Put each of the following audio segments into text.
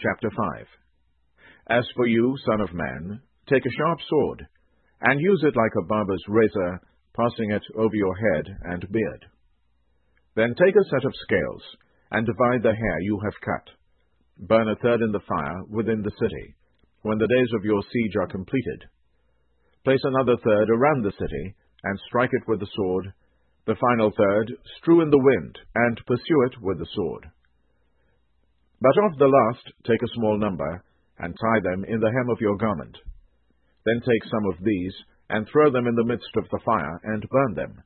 Chapter 5. As for you, son of man, take a sharp sword, and use it like a barber's razor, passing it over your head and beard. Then take a set of scales, and divide the hair you have cut. Burn a third in the fire within the city, when the days of your siege are completed. Place another third around the city, and strike it with the sword. The final third strew in the wind, and pursue it with the sword. But of the last take a small number, and tie them in the hem of your garment. Then take some of these, and throw them in the midst of the fire, and burn them.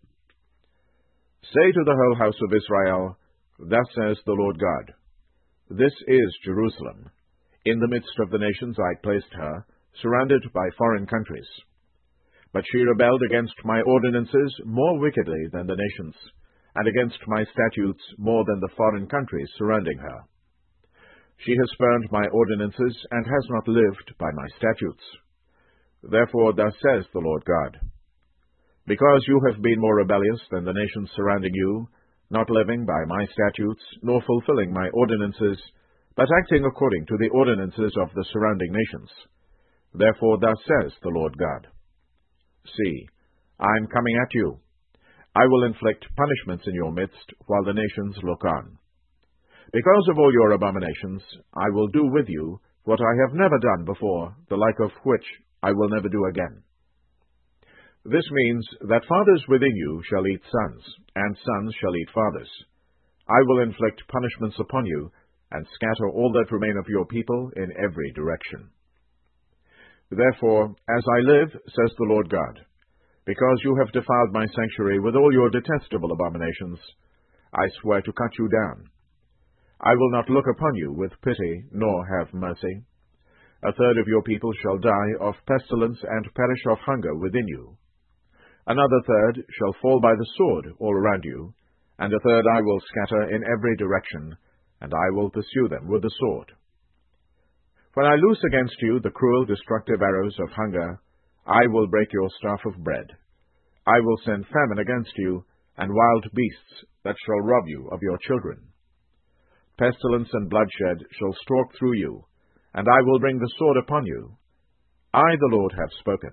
Say to the whole house of Israel, Thus says the Lord God, This is Jerusalem. In the midst of the nations I placed her, surrounded by foreign countries. But she rebelled against my ordinances more wickedly than the nations, and against my statutes more than the foreign countries surrounding her. She has spurned my ordinances, and has not lived by my statutes. Therefore thus says the Lord God, Because you have been more rebellious than the nations surrounding you, not living by my statutes, nor fulfilling my ordinances, but acting according to the ordinances of the surrounding nations. Therefore thus says the Lord God, See, I am coming at you. I will inflict punishments in your midst, while the nations look on. Because of all your abominations, I will do with you what I have never done before, the like of which I will never do again. This means that fathers within you shall eat sons, and sons shall eat fathers. I will inflict punishments upon you, and scatter all that remain of your people in every direction. Therefore, as I live, says the Lord God, because you have defiled my sanctuary with all your detestable abominations, I swear to cut you down. I will not look upon you with pity, nor have mercy. A third of your people shall die of pestilence and perish of hunger within you. Another third shall fall by the sword all around you, and a third I will scatter in every direction, and I will pursue them with the sword. When I loose against you the cruel, destructive arrows of hunger, I will break your staff of bread. I will send famine against you, and wild beasts that shall rob you of your children. Pestilence and bloodshed shall stalk through you, and I will bring the sword upon you. I, the Lord, have spoken.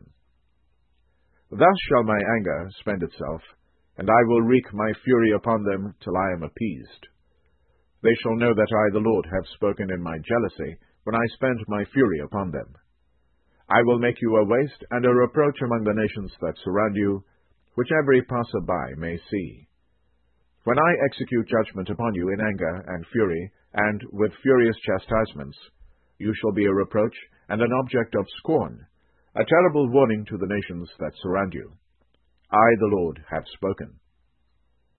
Thus shall my anger spend itself, and I will wreak my fury upon them till I am appeased. They shall know that I, the Lord, have spoken in my jealousy, when I spend my fury upon them. I will make you a waste and a reproach among the nations that surround you, which every passer-by may see. When I execute judgment upon you in anger and fury, and with furious chastisements, you shall be a reproach and an object of scorn, a terrible warning to the nations that surround you. I, the Lord, have spoken.